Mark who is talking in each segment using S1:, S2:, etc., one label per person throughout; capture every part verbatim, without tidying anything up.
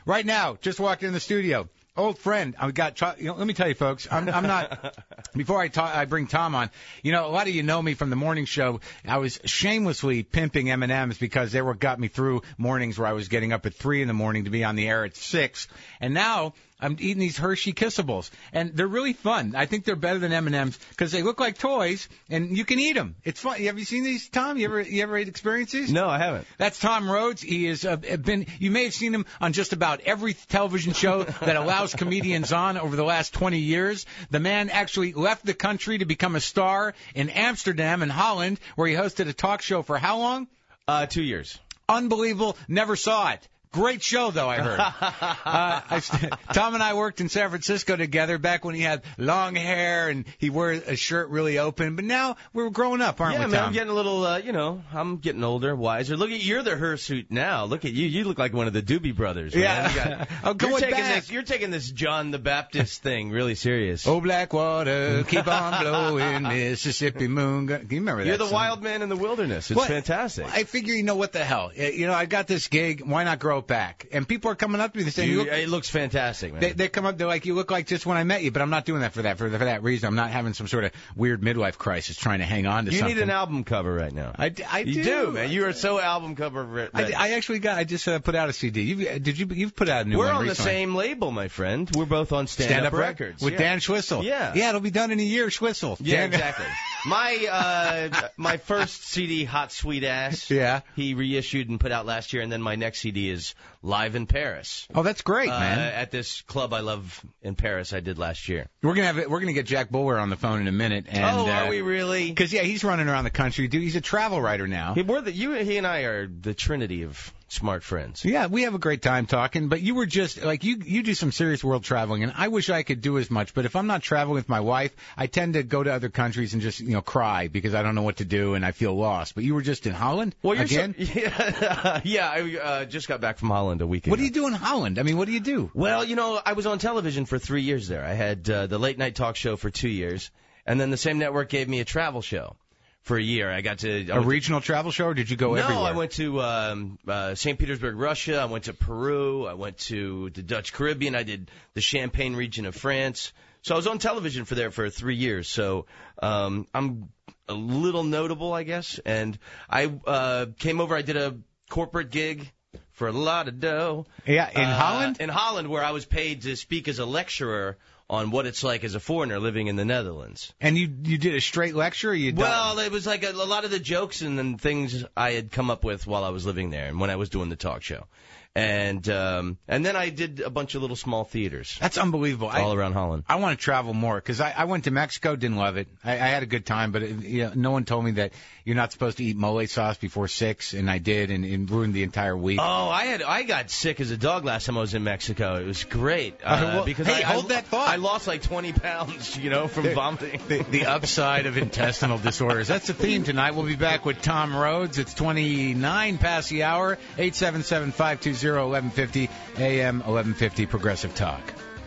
S1: Right now, just walked in the studio. Old friend, I got. You know, let me tell you, folks. I'm, I'm not. Before I talk, I bring Tom on. You know, a lot of you know me from the morning show. I was shamelessly pimping M and M's because they were got me through mornings where I was getting up at three in the morning to be on the air at six. And now I'm eating these Hershey Kissables, and they're really fun. I think they're better than M and M's because they look like toys, and you can eat them. It's fun. Have you seen these, Tom? You ever you ever experienced these?
S2: No, I haven't.
S1: That's Tom Rhodes. He has uh, been. You may have seen him on just about every television show that allows comedians on over the last twenty years. The man actually left the country to become a star in Amsterdam and Holland, where he hosted a talk show for how long?
S2: Uh, two years.
S1: Unbelievable. Never saw it. Great show, though, I heard. uh, I, Tom and I worked in San Francisco together back when he had long hair and he wore a shirt really open. But now we're growing up, aren't
S2: yeah,
S1: we,
S2: man,
S1: Tom?
S2: I'm getting a little, uh, you know, I'm getting older, wiser. Look at you're the hirsute now. Look at you. You look like one of the Doobie Brothers. Man.
S1: Yeah.
S2: You got,
S1: I'm
S2: you're
S1: going
S2: taking
S1: back.
S2: this. You're taking this John the Baptist thing really serious.
S1: Oh, black water, keep on blowing, Mississippi moon. Can you remember that
S2: You're the
S1: song?
S2: wild man in the wilderness. It's
S1: What?
S2: fantastic.
S1: I figure, you know, what the hell? You know, I got this gig. Why not grow it back? And people are coming up to me and saying,
S2: You,
S1: you look,
S2: it looks fantastic, man.
S1: They, they come up, they're like, you look like just when I met you, but I'm not doing that for that for, for that reason. I'm not having some sort of weird midlife crisis trying to hang on to
S2: you
S1: something.
S2: need an album cover right now.
S1: I, I
S2: you
S1: do.
S2: do, man. You are so album cover ready.
S1: I, I actually got. I just uh, put out a C D. You did you? You've put out a new
S2: We're
S1: one
S2: on
S1: recently.
S2: the same label, my friend. We're both on Stand,
S1: Stand
S2: Up,
S1: Up
S2: Records
S1: with
S2: yeah.
S1: Dan Schwissel.
S2: Yeah,
S1: yeah, it'll be done in a year. Schwissel.
S2: Yeah,
S1: Dan-
S2: exactly. My uh, my first C D, Hot Sweet Ass.
S1: Yeah.
S2: He reissued and put out last year, and then my next C D is Live in Paris.
S1: Oh, that's great,
S2: uh,
S1: man.
S2: At this club I love in Paris, I did last year.
S1: We're gonna have it, we're gonna get Jack Bulwer on the phone in a minute. And,
S2: oh, are
S1: uh,
S2: we really?
S1: Because yeah, he's running around the country, dude. He's a travel writer now.
S2: He, we're the, you, he and I are the trinity of smart friends.
S1: Yeah, we have a great time talking, but you were just, like, you you do some serious world traveling, and I wish I could do as much, but if I'm not traveling with my wife, I tend to go to other countries and just, you know, cry because I don't know what to do and I feel lost. But you were just in Holland
S2: well, you're
S1: again?
S2: So, yeah, yeah, I uh, just got back from Holland a week ago.
S1: What do you do in Holland? I mean, what do you do?
S2: Well, you know, I was on television for three years there. I had uh, the late night talk show for two years, and then the same network gave me a travel show. For a year, I got to I
S1: a regional to, travel show, or did you go
S2: no,
S1: everywhere?
S2: No, I went to um, uh, Saint Petersburg, Russia. I went to Peru. I went to the Dutch Caribbean. I did the Champagne region of France. So I was on television for there for three years. So um, I'm a little notable, I guess. And I uh, came over. I did a corporate gig for a lot of dough.
S1: Yeah, in
S2: uh,
S1: Holland?
S2: In Holland, where I was paid to speak as a lecturer on what it's like as a foreigner living in the Netherlands.
S1: And you you did a straight lecture? Or you
S2: well, it was like a, a lot of the jokes and then things I had come up with while I was living there and when I was doing the talk show. And um, and then I did a bunch of little small theaters.
S1: That's unbelievable.
S2: All
S1: I,
S2: around Holland.
S1: I want to travel more because I, I went to Mexico, didn't love it. I, I had a good time, but it, you know, no one told me that you're not supposed to eat mole sauce before six, and I did, and it ruined the entire week.
S2: Oh, I had I got sick as a dog last time I was in Mexico. It was great uh,
S1: uh, well,
S2: because
S1: hey,
S2: I,
S1: hold
S2: I,
S1: that thought.
S2: I lost like twenty pounds, you know, from
S1: the,
S2: vomiting.
S1: The, the upside of intestinal disorders. That's the theme tonight. We'll be back with Tom Rhodes. It's twenty-nine past the hour. eight seven seven, five two zero, eleven fifty. A M eleven fifty Progressive Talk.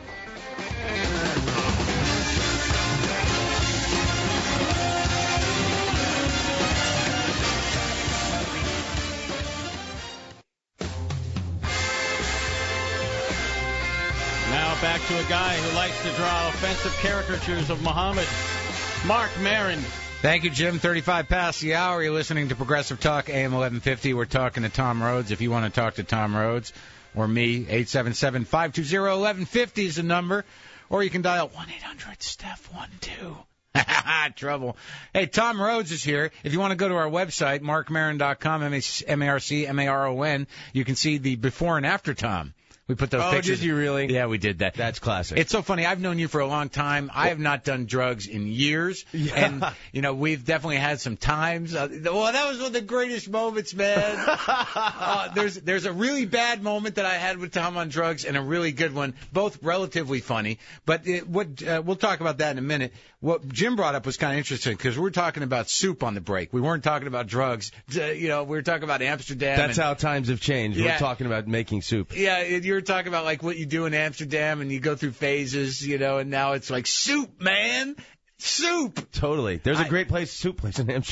S3: Now back to a guy who likes to draw offensive caricatures of Muhammad, Mark Maron.
S1: Thank you, Jim. thirty-five past the hour. You're listening to Progressive Talk, A M eleven fifty. We're talking to Tom Rhodes. If you want to talk to Tom Rhodes or me, eight seven seven, five two zero, eleven fifty is the number. Or you can dial one eight hundred, Steph one two. Trouble. Hey, Tom Rhodes is here. If you want to go to our website, mark maron dot com, M A R C M A R O N, you can see the before and after Tom. We put those
S2: oh,
S1: pictures.
S2: did you really?
S1: Yeah, we did that.
S2: That's classic.
S1: It's so funny. I've known you for a long time. I have not done drugs in years.
S2: Yeah.
S1: And, you know, we've definitely had some times. Uh, well, that was one of the greatest moments, man. uh, there's there's a really bad moment that I had with Tom on drugs and a really good one, both relatively funny. But it, what uh, we'll talk about that in a minute. What Jim brought up was kind of interesting because we were talking about soup on the break. We weren't talking about drugs. Uh, you know, we were talking about Amsterdam.
S2: That's
S1: and,
S2: how times have changed.
S1: Yeah.
S2: We're talking about making soup.
S1: Yeah, you were talking about like what you do in Amsterdam and you go through phases, you know, and now it's like soup, man. Soup.
S2: Totally. There's a
S1: I,
S2: great place, soup place in Amsterdam.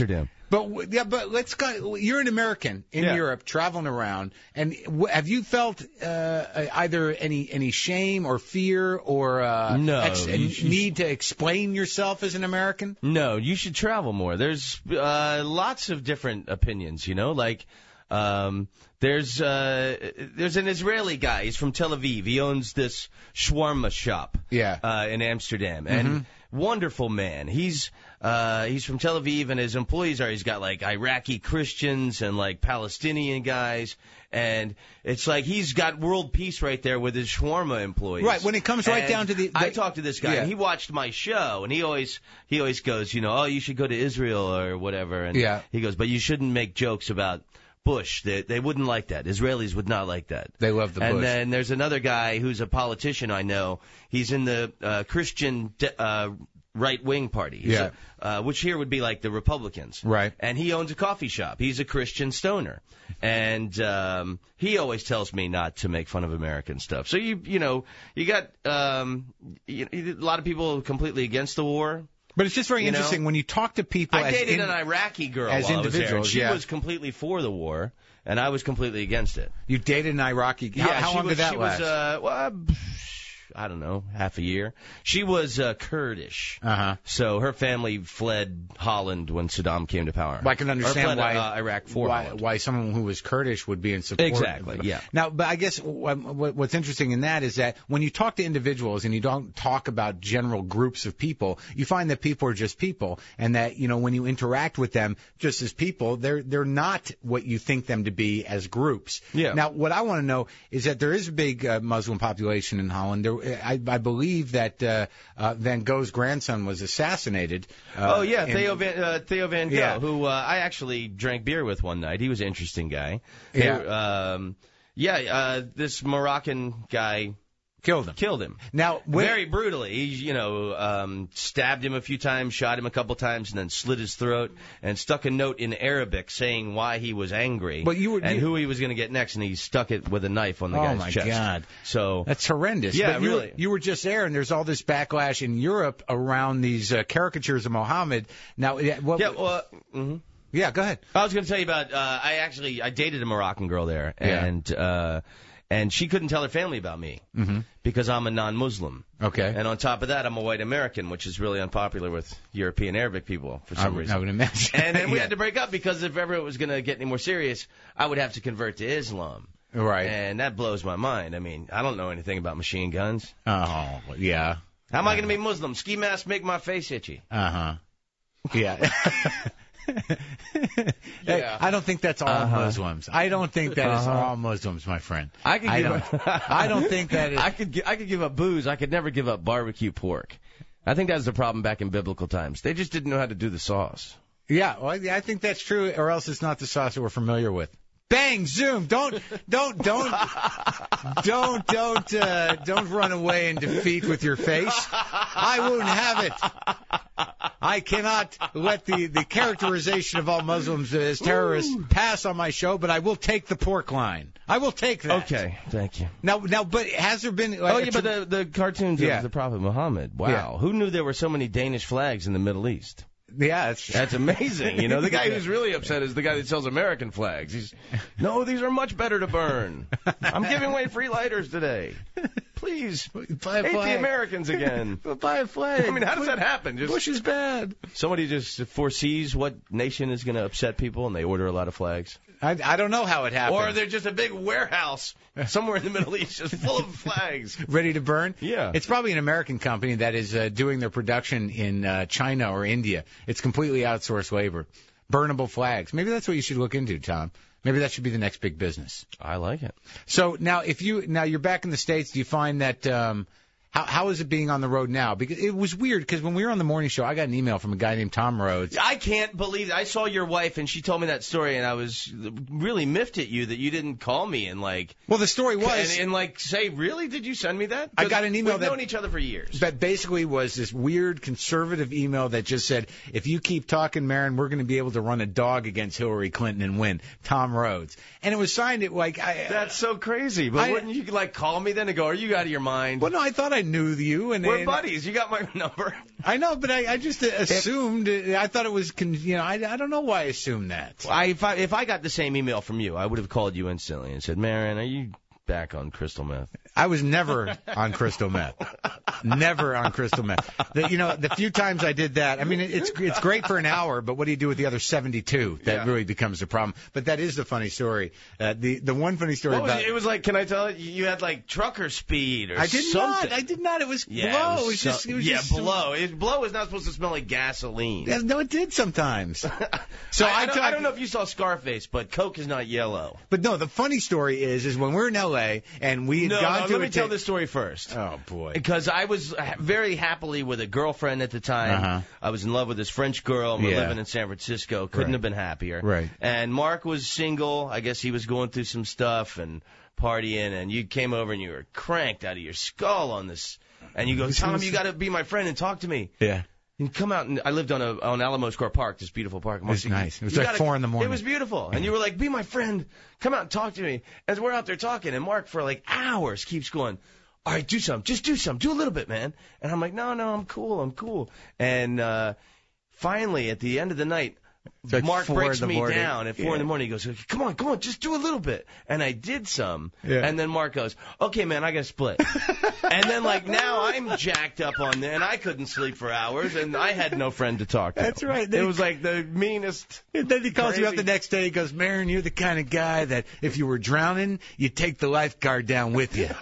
S1: But yeah, but let's go. You're an American in
S2: Yeah.
S1: Europe, traveling around, and w- have you felt uh, either any any shame or fear or uh,
S2: No,
S1: ex-
S2: you- you-
S1: need to explain yourself as an American?
S2: No, you should travel more. There's uh, lots of different opinions, you know, like um, there's uh, there's an Israeli guy. He's from Tel Aviv. He owns this shawarma shop
S1: Yeah.
S2: uh, in Amsterdam, and
S1: Mm-hmm.
S2: wonderful man. He's uh, he's from Tel Aviv, and his employees are he's got like Iraqi Christians and like Palestinian guys. And it's like he's got world peace right there with his shawarma employees.
S1: Right, when it comes right
S2: And
S1: down to the- the-
S2: I talked to this guy,
S1: Yeah.
S2: and he watched my show, and he always he always goes, you know, oh, you should go to Israel or whatever. And
S1: Yeah.
S2: he goes, but you shouldn't make jokes about Bush. They, they wouldn't like that. Israelis would not like that.
S1: They love the
S2: and
S1: Bush.
S2: then there's another guy who's a politician I know. He's in the uh, Christian de- uh, right-wing party. He's
S1: Yeah.
S2: a- uh, which here would be like the Republicans.
S1: Right.
S2: And he owns a coffee shop. He's a Christian stoner. And um, he always tells me not to make fun of American stuff. So, you you know, you got um, you, a lot of people completely against the war.
S1: But it's just very
S2: You know?
S1: interesting when you talk to people.
S2: I
S1: as
S2: dated
S1: in-
S2: an Iraqi girl
S1: as
S2: while I was there, and
S1: individuals,
S2: she
S1: yeah.
S2: was completely for the war, and I was completely against it.
S1: You dated an Iraqi. How,
S2: yeah,
S1: how
S2: she
S1: long
S2: was,
S1: did that
S2: she
S1: last?
S2: Was, uh, well, uh, I don't know, half a year. She was uh, Kurdish,
S1: Uh huh.
S2: so her family fled Holland when Saddam came to power.
S1: Well, I can
S2: Or
S1: understand
S2: fled,
S1: why
S2: uh, Iraq for
S1: why,
S2: Holland.
S1: why someone who was Kurdish would be in support.
S2: Exactly, yeah.
S1: Now, but I guess what, what- what's interesting in that is that when you talk to individuals and you don't talk about general groups of people, you find that people are just people, and that you know when you interact with them just as people, they're they're not what you think them to be as groups.
S2: Yeah.
S1: Now, what I want to know is that there is a big uh, Muslim population in Holland. There, I, I believe that uh, uh, Van Gogh's grandson was assassinated. Uh,
S2: Oh yeah,
S1: in-
S2: Theo Van, uh, Theo Van Gogh,
S1: Yeah.
S2: who uh, I actually drank beer with one night. He was an interesting guy. They
S1: Yeah.
S2: were, um, yeah. Uh, this Moroccan guy
S1: killed him.
S2: killed him.
S1: Now, when,
S2: Very brutally. He, you know, um, stabbed him a few times, shot him a couple times, and then slit his throat and stuck a note in Arabic saying why he was angry
S1: But you were-
S2: and
S1: you-
S2: who he was going to get next, and he stuck it with a knife on the
S1: Oh,
S2: guy's
S1: my
S2: chest.
S1: God.
S2: So
S1: That's horrendous.
S2: Yeah,
S1: but you
S2: really.
S1: Were, you were just there, and there's all this backlash in Europe around these uh, caricatures of Muhammad. Now, yeah, what,
S2: yeah, well, mhm.
S1: yeah, go ahead.
S2: I was going to tell you about. Uh, I actually I dated a Moroccan girl there,
S1: Yeah.
S2: and uh, and she couldn't tell her family about me
S1: Mm-hmm.
S2: because I'm a non-Muslim.
S1: Okay.
S2: And on top of that, I'm a white American, which is really unpopular with European Arabic people for
S1: I,
S2: some
S1: would-
S2: reason.
S1: I would imagine.
S2: And then we
S1: Yeah.
S2: had to break up because if ever it was going to get any more serious, I would have to convert to Islam.
S1: Right.
S2: And that blows my mind. I mean, I don't know anything about machine guns.
S1: Oh, yeah.
S2: How am I going to be Muslim? Ski mask make my face itchy.
S1: Uh huh. Yeah.
S2: Yeah.
S1: I don't think that's all
S2: Uh-huh.
S1: Muslims. I don't think that is
S2: Uh-huh.
S1: all Muslims, my friend.
S2: I could
S1: I
S2: give
S1: don't.
S2: up.
S1: I don't think that is.
S2: I could gi- I could give up booze. I could never give up barbecue pork. I think that was the problem back in biblical times. They just didn't know how to do the sauce.
S1: Yeah, well, I think that's true, or else it's not the sauce that we're familiar with. Bang, zoom! Don't, don't, don't, don't, don't, uh, don't run away in defeat with your face. I won't have it. I cannot let the, the characterization of all Muslims as terrorists pass on my show, but I will take the pork line. I will take that.
S2: Okay, thank you.
S1: Now, now, but has there been? Like,
S2: Oh
S1: a
S2: yeah,
S1: tr-
S2: but the the cartoons
S1: Yeah.
S2: of the Prophet Muhammad. Wow,
S1: Yeah.
S2: who knew there were so many Danish flags in the Middle East?
S1: yeah, that's,
S2: That's amazing. You know, the guy who's really upset is the guy that sells American flags. He's, no, these are much better to burn. I'm giving away free lighters today. Please,
S1: buy a
S2: hate
S1: flag.
S2: the Americans again.
S1: Buy a flag.
S2: I mean, how does that happen? Just
S1: Bush is bad.
S2: somebody just foresees what nation is going to upset people, and they order a lot of flags.
S1: I, I don't know how it happened.
S2: Or they're just a big warehouse somewhere in the Middle East just full of flags.
S1: Ready to burn?
S2: Yeah.
S1: It's probably an American company that is uh, doing their production in uh, China or India. It's completely outsourced labor. Burnable flags. Maybe that's what you should look into, Tom. Maybe that should be the next big business.
S2: I like it.
S1: So now, if you now you're back in the States, do you find that um, how how is it being on the road now? Because it was weird because when we were on the morning show, I got an email from a guy named Tom Rhodes.
S2: I can't believe I saw your wife and she told me that story, and I was really miffed at you that you didn't call me and like
S1: Well, the story was
S2: and, and like say, really, did you send me that?
S1: I
S2: 'Cause
S1: got an email
S2: we've
S1: that-
S2: known each other for years.
S1: that basically was this weird conservative email that just said, if you keep talking, Marin, we're going to be able to run a dog against Hillary Clinton and win. Tom Rhodes. And it was signed it like I.
S2: That's so crazy. But
S1: I-
S2: wouldn't you like call me then and go, "Are you out of your mind?"
S1: Well, no, I thought I knew you, and
S2: We're
S1: and,
S2: buddies. You got my number.
S1: I know, but I, I just assumed. I thought it was, con- you know, I, I don't know why I assumed that.
S2: I, if I if I got the same email from you, I would have called you instantly and said, Marion, are you back on crystal meth?
S1: I was never on crystal meth. Never on crystal meth. The, you know, the few times I did that, I mean, it, it's it's great for an hour, but what do you do with the other seventy-two? That
S2: Yeah.
S1: really becomes the problem. But that is the funny story. Uh, the the one funny story
S2: What was
S1: about
S2: it? It was like, can I tell you, you had like trucker speed or
S1: I did
S2: something.
S1: not. I did not. It was
S2: yeah,
S1: blow.
S2: It was,
S1: It was
S2: so-
S1: just. It was
S2: yeah,
S1: just so-
S2: blow. It, blow is not supposed to smell like gasoline.
S1: Yeah, no, it did sometimes. So
S2: I,
S1: I,
S2: I, don't,
S1: talk-
S2: I don't know if you saw Scarface, but Coke is not yellow.
S1: But no, the funny story is, is when we're in L A and we had
S2: No,
S1: gone
S2: no,
S1: to
S2: let
S1: a
S2: me tell
S1: ta-
S2: this story first.
S1: Oh boy.
S2: Because I was very happily with a girlfriend at the time.
S1: Uh-huh.
S2: I was in love with this French girl. We're
S1: Yeah.
S2: living in San Francisco. Couldn't
S1: Right.
S2: have been happier.
S1: Right.
S2: And Mark was single. I guess he was going through some stuff and partying. And you came over and you were cranked out of your skull on this. And you go, Tom, you got to be my friend and talk to me.
S1: Yeah.
S2: And come out, and I lived on a on Alamo Square Park, this beautiful park.
S1: It was
S2: Mark,
S1: nice. It was
S2: you
S1: like
S2: gotta-
S1: four in the morning.
S2: It was beautiful. And you were like, be my friend. Come out and talk to me. As we're out there talking, and Mark for like hours keeps going, all right, do something. Just do something. Do a little bit, man. And I'm like, no, no, I'm cool. I'm cool. And uh, finally, at the end of the night,
S1: like
S2: Mark
S1: four
S2: breaks
S1: in the
S2: me
S1: morning.
S2: down at four
S1: Yeah.
S2: in the morning. He goes, come on, come on, just do a little bit. And I did some.
S1: Yeah.
S2: And then Mark goes, okay, man, I got to split. And then, like, now I'm jacked up on there, and I couldn't sleep for hours, and I had no friend to talk to.
S1: That's right.
S2: It
S1: They-
S2: was like the meanest.
S1: And then he calls you up
S2: Crazy.
S1: the next day. He goes, Marin, you're the kind of guy that if you were drowning, you'd take the lifeguard down with you.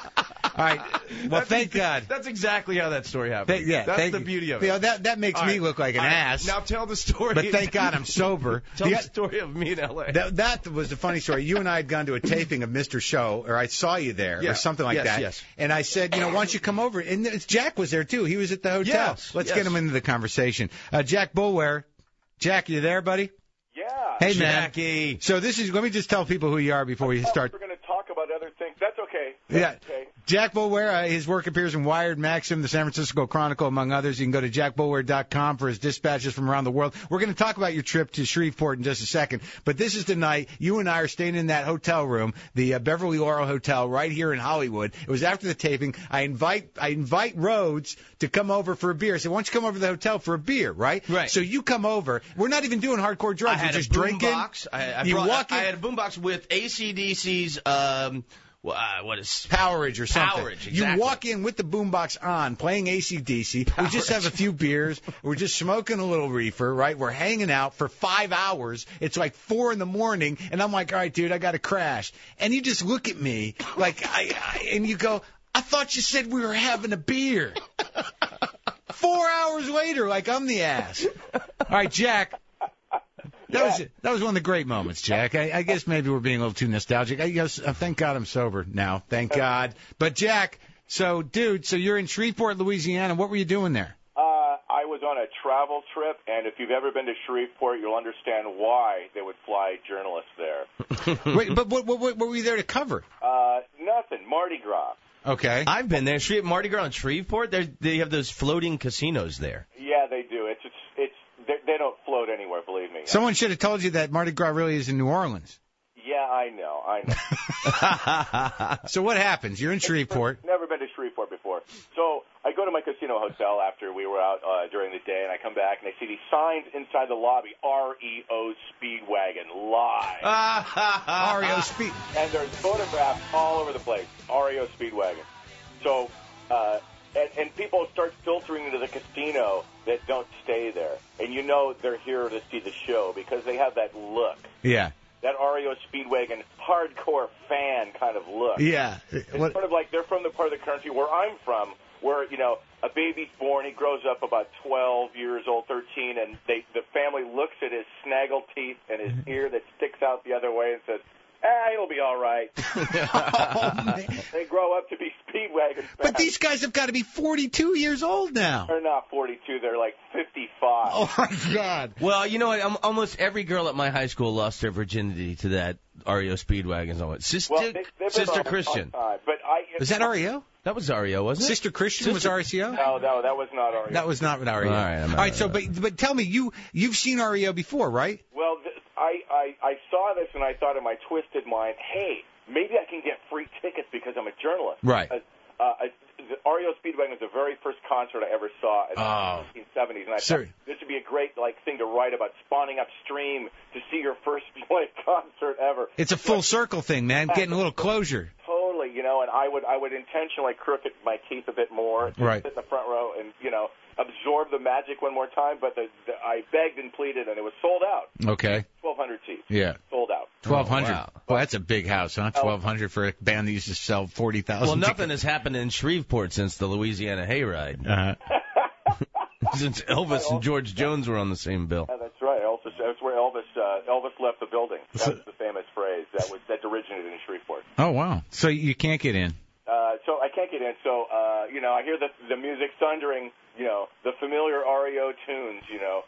S1: All right. Well,
S2: That's
S1: thank
S2: ex-
S1: God.
S2: That's exactly how that story happened.
S1: Thank- yeah,
S2: that's
S1: thank
S2: the
S1: you.
S2: beauty of it.
S1: You know, that that makes
S2: All
S1: me
S2: right.
S1: look like an
S2: All right.
S1: ass.
S2: Now tell the story.
S1: But thank God I'm sober.
S2: Tell
S1: The-
S2: the story of me in L A.
S1: That, that was the funny story. You and I had gone to a taping of Mister Show, or I saw you there,
S2: Yeah.
S1: or something like
S2: Yes,
S1: that.
S2: yes.
S1: And I said, you know, why don't you come over? And it's- Jack was there too. He was at the hotel.
S2: Yes,
S1: Let's
S2: yes.
S1: get him into the conversation. Uh, Jack Boulware. Jack, you there, buddy?
S4: Yeah.
S1: Hey, man.
S2: Jackie.
S1: So this is. Let me just tell people who you are before we
S4: Oh,
S1: start.
S4: We're going to talk about other things. That's okay. That's
S1: Yeah.
S4: Okay.
S1: Jack Boulware, uh, his work appears in Wired, Maxim, the San Francisco Chronicle, among others. You can go to jack boulware dot com for his dispatches from around the world. We're going to talk about your trip to Shreveport in just a second, but this is the night you and I are staying in that hotel room, the uh, Beverly Laurel Hotel right here in Hollywood. It was after the taping. I invite I invite Rhodes to come over for a beer. I said, why don't you come over to the hotel for a beer, right?
S2: Right.
S1: So you come over. We're not even doing hardcore
S2: I
S1: drugs.
S2: had
S1: We're just
S2: a boom
S1: drinking.
S2: box. I, I,
S1: you
S2: brought,
S1: walk in.
S2: I had a boombox with A C D C's. Um, wh- uh, what is
S1: Powerage or something.
S2: Powerage,
S1: You
S2: exactly.
S1: walk in with the boombox on, playing A C D C. We just have a few beers. We're just smoking a little reefer, right? We're hanging out for five hours. It's like four in the morning, and I'm like, all right, dude, I got to crash. And you just look at me like, I, I and you go, I thought you said we were having a beer. Four hours later, like I'm the ass. All right, Jack. That was that was one of the great moments, Jack. I, I guess maybe we're being a little too nostalgic. I guess uh, thank God I'm sober now. Thank God. But Jack, so dude, so you're in Shreveport, Louisiana. What were you doing there?
S4: Uh, I was on a travel trip, and if you've ever been to Shreveport, you'll understand why they would fly journalists there.
S1: Wait, but what, what, what were you there to cover?
S4: Uh, nothing. Mardi Gras.
S1: Okay.
S2: I've been there. Shre- Mardi Gras in Shreveport. They they have those floating casinos there.
S4: Yeah, they do. It's it's it's they, they don't float anywhere. Believe me.
S1: Someone should have told you that Mardi Gras really is in New Orleans.
S4: Yeah, I know. I know.
S1: So what happens? You're in Shreveport.
S4: Never been to Shreveport before. So I go to my casino hotel after we were out uh, during the day, and I come back, and I see these signs inside the lobby, R E O Speedwagon, live.
S1: R E O Speed.
S4: And there's photographs all over the place, R E O Speedwagon. So, uh, and, and people start filtering into the casino that don't stay there. And you know they're here to see the show because they have that look.
S1: Yeah.
S4: That R E O Speedwagon hardcore fan kind of look.
S1: Yeah.
S4: It's
S1: What-
S4: sort of like they're from the part of the country where I'm from, where, you know, a baby's born, he grows up about twelve years old, thirteen, and they the family looks at his snaggle teeth and his ear that sticks out the other way and says, ah, it'll be all right.
S1: Oh, man.
S4: They grow up to be Speedwagon fans.
S1: But these guys have got to be forty-two years old now.
S4: They're not forty-two, they're like fifty-five.
S1: Oh, my God.
S2: Well, you know what? Um, almost every girl at my high school lost their virginity to that R E O Speedwagon. So Sister,
S4: Well, they, they've been
S2: Sister
S4: around a
S2: Christian.
S4: long time, but I,
S1: Was that R E O?
S2: That was R E O, wasn't it?
S1: Sister Christian was
S2: Sister-
S1: R E O?
S4: No, no, that was not R E O.
S1: That was not what R E O.
S2: All right, I'm
S1: All right,
S2: out
S1: so
S2: of
S1: but but tell me, you you've seen R E O before, right?
S4: Well, th- I, I, I saw this and I thought in my twisted mind, hey, maybe I can get free tickets because I'm a journalist.
S1: Right.
S4: Uh, uh, the R E O Speedwagon was the very first concert I ever saw in
S1: Oh.
S4: the nineteen seventies, and I
S1: Sir.
S4: thought this would be a great like thing to write about, spawning upstream to see your first like concert ever.
S1: It's a full circle thing, man. Getting a little closure.
S4: Totally, you know, and I would I would intentionally crooked my teeth a bit more, just
S1: Right.
S4: sit in the front row, and you know, absorb the magic one more time. But the, the, I begged and pleaded, and it was sold out.
S1: Okay.
S4: twelve hundred seats.
S1: Yeah.
S4: Sold out.
S1: twelve hundred.
S2: Oh, wow.
S1: Well, that's a big house, huh? twelve hundred for a band that used to sell forty thousand.
S2: Well, nothing has happened in Shreveport since the Louisiana hayride.
S1: Uh-huh.
S2: Since Elvis and George Jones were on the same bill.
S4: Yeah, that's right. Also, that's where Elvis uh, Elvis left the building. That
S1: So-
S4: was the famous phrase that was that originated in Shreveport.
S1: Oh, wow. So you can't get in.
S4: Uh, so I can't get in. So uh, you know, I hear the the music thundering. You know, the familiar R E O tunes. You know,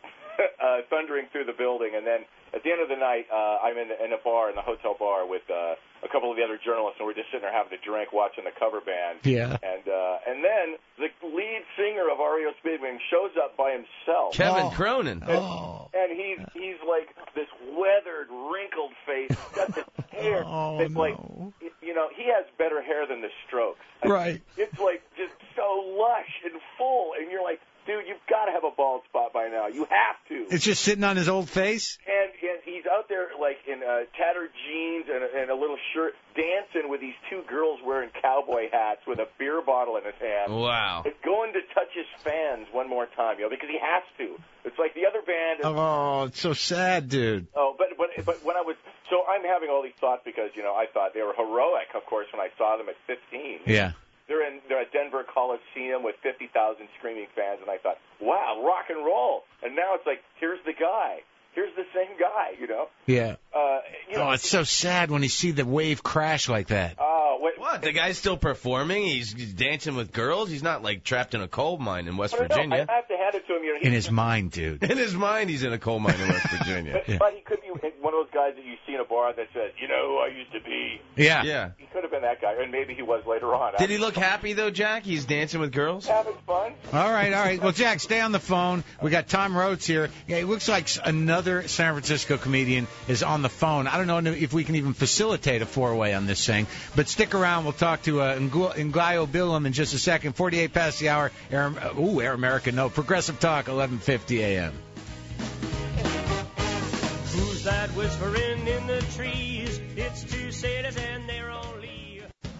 S4: uh, thundering through the building, and then at the end of the night, uh, I'm in, in a bar, in the hotel bar, with uh, a couple of the other journalists, and we're just sitting there having a drink, watching the cover band.
S1: Yeah.
S4: And uh, and then the lead singer of R E O Speedwagon shows up by himself.
S2: Kevin
S1: Oh.
S2: Cronin.
S1: Oh.
S4: And he's he's like this weathered, wrinkled face. He's got this hair
S1: Oh,
S4: that's like,
S1: no.
S4: you know, he has better hair than the Strokes.
S1: Right.
S4: It's like just so lush and full, and you're like, dude, you've got to have a bald spot by now. You have to.
S1: It's just sitting on his old face?
S4: And, and he's out there like in uh, tattered jeans and a, and a little shirt, dancing with these two girls wearing cowboy hats with a beer bottle in his hand.
S2: Wow.
S4: And going to touch his fans one more time, you know, because he has to. It's like the other band is
S1: Oh, it's so sad, dude.
S4: Oh, but but but when I was so I'm having all these thoughts because you know I thought they were heroic, of course, when I saw them at fifteen.
S1: Yeah.
S4: They're in they're at Denver Coliseum with fifty thousand screaming fans, and I thought, wow, rock and roll. And now it's like, here's the guy, here's the same guy, you know.
S1: Yeah.
S4: Uh, you know
S1: Oh, it's so sad when you see the wave crash like that.
S4: Oh, wait,
S2: What? The guy's still performing? He's, he's dancing with girls? He's not, like, trapped in a coal mine in West
S4: no, no, no,
S2: Virginia.
S4: I have to hand it to him. You know, he,
S1: In his mind, dude.
S2: In his mind, he's in a coal mine in West Virginia.
S4: but, but he could be one of those guys that you see in a bar that says, you know who I used to be.
S1: Yeah.
S2: Yeah.
S4: He could have been that guy, and maybe he was later on.
S2: Did he look happy, though, Jack? He's dancing with girls?
S4: Having fun?
S1: All right, all right. Well, Jack, stay on the phone. We got Tom Rhodes here. Yeah, it looks like another San Francisco comedian is on the phone. I don't know if we can even facilitate a four-way on this thing, but stick around. We'll talk to uh, Ngaio Bilam in just a second. forty-eight past the hour. Air, ooh, Air America, no. Progressive Talk, eleven fifty a.m.
S5: Who's that whispering in the trees? It's two sailors and they're on leave.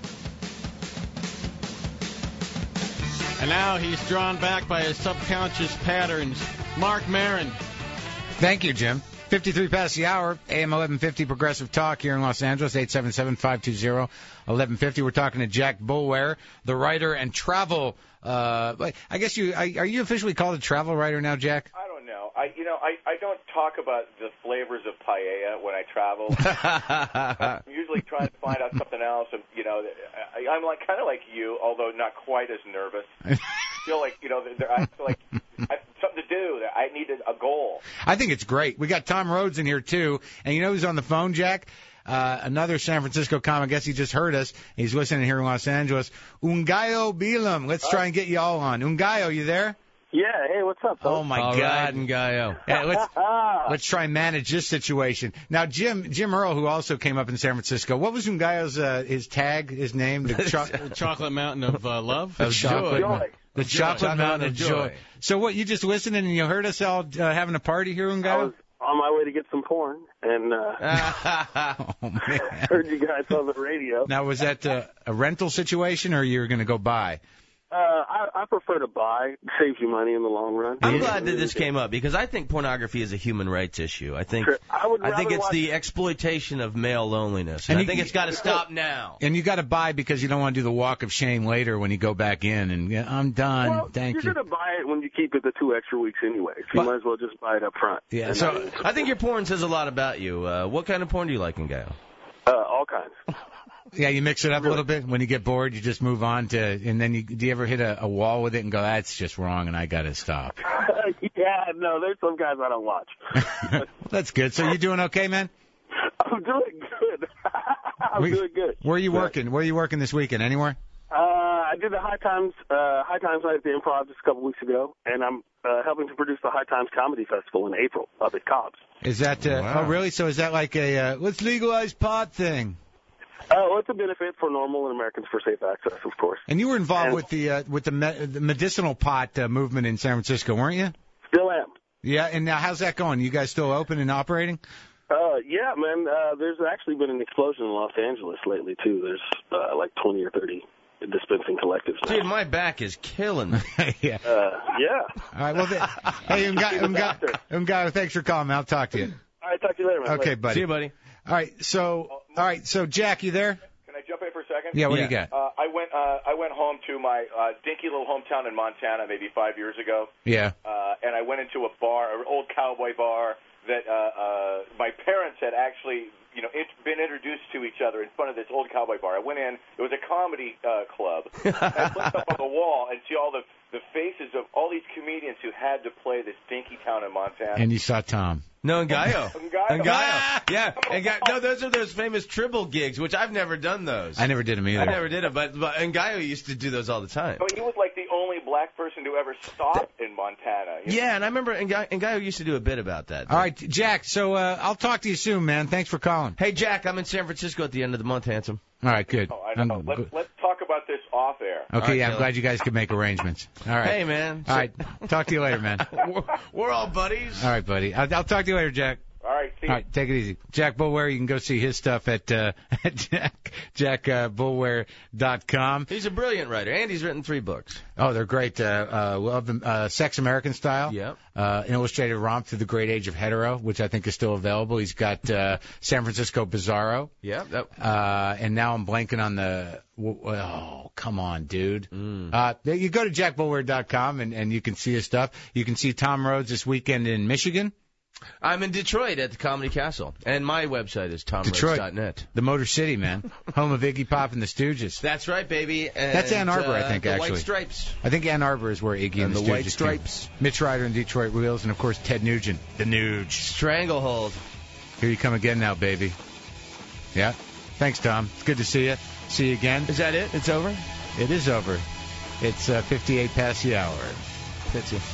S3: And now he's drawn back by his subconscious patterns. Mark Maron.
S1: Thank you, Jim. fifty-three past the hour, A M eleven fifty Progressive Talk here in Los Angeles, eight seven seven, five two zero, eleven fifty. We're talking to Jack Boulware, the writer and travel. Uh, I guess you are, are you officially called a travel writer now, Jack?
S4: I don't know. I you know I, I don't talk about the flavors of paella when I travel. I'm usually trying to find out something else, and you know I, I'm like kind of like you, although not quite as nervous. I feel like you know there, I feel like I have something to do. I needed a goal.
S1: I think it's great. We got Tom Rhodes in here too, and you know who's on the phone, Jack? Uh, another San Francisco comic. I guess he just heard us. He's listening here in Los Angeles. Ngaio Bilam. Let's try and get you all on. Ngaio, you there?
S6: Yeah, hey, what's up, folks?
S1: Oh my
S2: All
S1: God,
S2: right, Ngaio.
S1: Yeah, let's let's try and manage this situation. Now, Jim Jim Earl, who also came up in San Francisco, what was Ngaio's uh, his tag, his name? The cho-
S3: The Chocolate Mountain of uh, Love.
S1: of chocolate,
S6: Joy.
S1: the chocolate mountain of joy.
S2: Joy.
S1: So what? You just listening and you heard us all uh, having a party here,
S6: I
S1: Ngaio?
S6: was on my way to get some porn, and uh,
S1: Oh man.
S6: heard you guys on the radio.
S1: Now, was that uh, a rental situation, or you were going to go buy?
S6: Uh, I, I prefer to buy. Saves you money in the long run.
S2: I'm glad that this came up because I think pornography is a human rights issue. I think
S6: Sure. I would
S2: I think
S6: rather
S2: it's
S6: watch-
S2: the exploitation of male loneliness, and,
S1: And
S2: I
S1: you-
S2: think it's got to stop now.
S1: And you got to buy because you don't want to do the walk of shame later when you go back in. And yeah, I'm done.
S6: Well,
S1: Thank
S6: you're
S1: you.
S6: going to buy it when you keep it the two extra weeks anyway, so
S1: But-
S6: you might as well just buy it up front.
S1: Yeah,
S6: And
S1: so-
S6: then-
S2: I think your porn says a lot about you. Uh, what kind of porn do you like, Ngaio?
S6: uh, all kinds.
S1: Yeah, you mix it up a little bit. When you get bored, you just move on to. And then you, do you ever hit a, a wall with it and go, "That's just wrong," and I got to stop?
S6: yeah, no, there's some guys I don't watch.
S1: That's good. So you doing okay, man?
S6: I'm doing good. I'm
S1: We-
S6: doing good.
S1: Where are you working? Where are you working this weekend? Anywhere?
S6: Uh, I did the High Times uh, High Times night at the Improv just a couple weeks ago, and I'm uh, helping to produce the High Times Comedy Festival in April up at Cobb's.
S1: Is that? Uh,
S2: Wow.
S1: Oh, really? So is that like a uh, let's legalize pot thing?
S6: Uh, well, it's a benefit for normal and Americans for safe access, of course.
S1: And you were involved
S6: And-
S1: with the uh, with the, me- the medicinal pot uh, movement in San Francisco, weren't you?
S6: Still am.
S1: Yeah. And now, how's that going? You guys still open and operating?
S6: Uh, yeah, man. Uh, there's actually been an explosion in Los Angeles lately too. There's uh, like twenty or thirty dispensing collectives now.
S2: Dude, my back is killing me.
S1: yeah.
S6: Uh, yeah.
S1: All right. Well, the, hey, Ungayo, Ungayo, Ungayo, thanks for calling. I'll talk to you.
S6: All right, talk to you later, man.
S1: Okay,
S6: Later.
S1: buddy.
S2: See you, buddy.
S1: All right. So, all right. So, Jack, you there?
S4: Can I jump in for a second?
S1: Yeah. What
S2: Yeah.
S1: do you got?
S4: Uh, I went uh, I went home to my uh, dinky little hometown in Montana maybe five years ago,
S1: Yeah.
S4: uh, and I went into a bar, an old cowboy bar that uh, uh, my parents had actually, you know, int- been introduced to each other in front of this old cowboy bar. I went in. It was a comedy uh, club. And I looked up on the wall and see all the the faces of all these comedians who had to play this dinky town in Montana.
S1: And you saw Tom.
S2: No, Ngayo.
S4: Ngayo.
S2: Ngayo. Yeah. Nga- no, those are those famous Tribble gigs, which I've never done those.
S1: I never did him either.
S2: I never did them, but, but Ngayo used to do those all the time.
S4: So he was like the only black person to ever stop in Montana. you know?
S2: Yeah, and I remember Ngayo, Ngayo used to do a bit about that.
S1: All right, Jack. So uh, I'll talk to you soon, man. Thanks for calling.
S2: Hey, Jack, I'm in San Francisco at the end of the month, handsome.
S1: All right, good.
S4: Oh, I know.
S1: Um,
S4: Let's, let's talk about this off air.
S1: okay,
S2: right,
S1: yeah, I'm
S2: Killer.
S1: glad you guys could make arrangements. All right.
S2: Hey, man.
S1: All right. Talk to you later, man.
S2: we're, we're all buddies.
S1: All right, buddy. I'll, I'll talk to you later, Jack.
S4: All right, see you.
S1: All right, take it easy. Jack Bulware, you can go see his stuff at, uh, at jack, jack uh, bulware dot com.
S2: He's a brilliant writer, and he's written three books.
S1: Oh, they're great. Uh, uh, love them. Uh, Sex American Style.
S2: Yep.
S1: Uh, an illustrated romp through the great age of hetero, which I think is still available. He's got uh, San Francisco Bizarro.
S2: Yeah. That,
S1: Uh, and now I'm blanking on the. Oh, come on, dude.
S2: Mm.
S1: Uh, you go to jack bulware dot com and, and you can see his stuff. You can see Tom Rhodes this weekend in Michigan.
S2: I'm in Detroit at the Comedy Castle, and my website is tom rhodes
S1: Detroit.
S2: dot net.
S1: The Motor City, man. Home of Iggy Pop and the Stooges.
S2: That's right, baby. And,
S1: That's Ann Arbor, I
S2: uh,
S1: think,
S2: the
S1: actually.
S2: White Stripes.
S1: I think Ann Arbor is where Iggy and,
S2: And
S1: the,
S2: the White
S1: Stooges
S2: Stripes.
S1: came. Mitch Ryder and Detroit Wheels, and of course Ted Nugent, the Nuge.
S2: Stranglehold.
S1: Here you come again now, baby. Yeah. Thanks, Tom. It's good to see you. See you again.
S2: Is that it? It's over?
S1: It is over. It's uh, fifty-eight past the hour.
S2: That's it.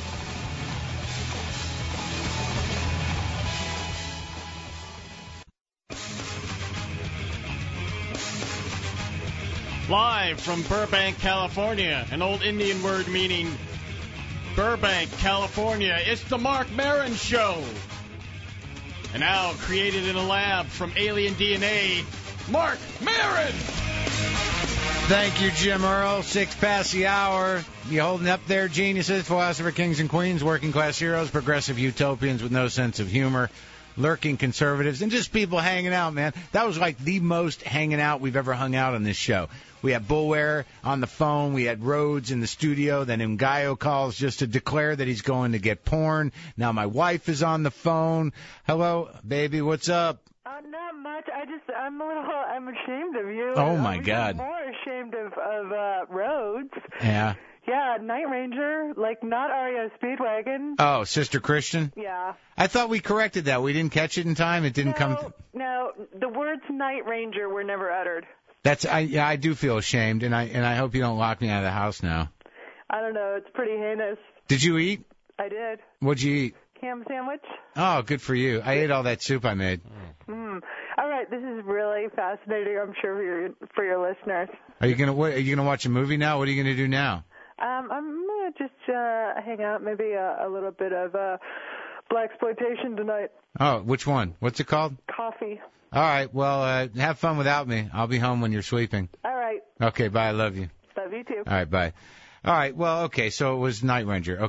S3: Live from Burbank, California, an old Indian word meaning Burbank, California. It's the Mark Maron Show. And now created in a lab from alien D N A, Mark Maron.
S1: Thank you, Jim Earl. Six past the hour. You holding up there, geniuses, philosopher kings and queens, working class heroes, progressive utopians with no sense of humor, lurking conservatives, and just people hanging out, man. That was like the most hanging out we've ever hung out on this show. We had Bulware on the phone. We had Rhodes in the studio. Then Ngayo calls just to declare that he's going to get porn. Now my wife is on the phone. Hello, baby. What's up?
S7: Uh, not much. I just, I'm a little, I'm ashamed of you.
S1: Oh, my
S7: I'm
S1: God.
S7: more ashamed of, of uh, Rhodes.
S1: Yeah.
S7: Yeah, Night Ranger, like not R E O Speedwagon.
S1: Oh, Sister Christian?
S7: Yeah.
S1: I thought we corrected that. We didn't catch it in time. It didn't
S7: no,
S1: come. Th-
S7: no, the words Night Ranger were never uttered.
S1: That's I. Yeah, I do feel ashamed, and I and I hope you don't lock me out of the house now.
S7: I don't know. It's pretty heinous.
S1: Did you eat?
S7: I did.
S1: What'd you eat?
S7: Ham sandwich.
S1: Oh, good for you. I ate all that soup I made.
S7: Mm. All right, this is really fascinating. I'm sure for your for your listeners.
S1: Are you gonna what, Are you gonna watch a movie now? What are you gonna do now?
S7: Um, I'm gonna just uh, hang out, maybe a, a little bit of uh, blaxploitation tonight.
S1: Oh, which one? What's it called?
S7: Coffee.
S1: All right. Well, uh, have fun without me. I'll be home when you're sleeping.
S7: All right.
S1: Okay. Bye. I love you.
S7: Love you too.
S1: All right. Bye. All right. Well, okay. So it was Night Ranger. Okay.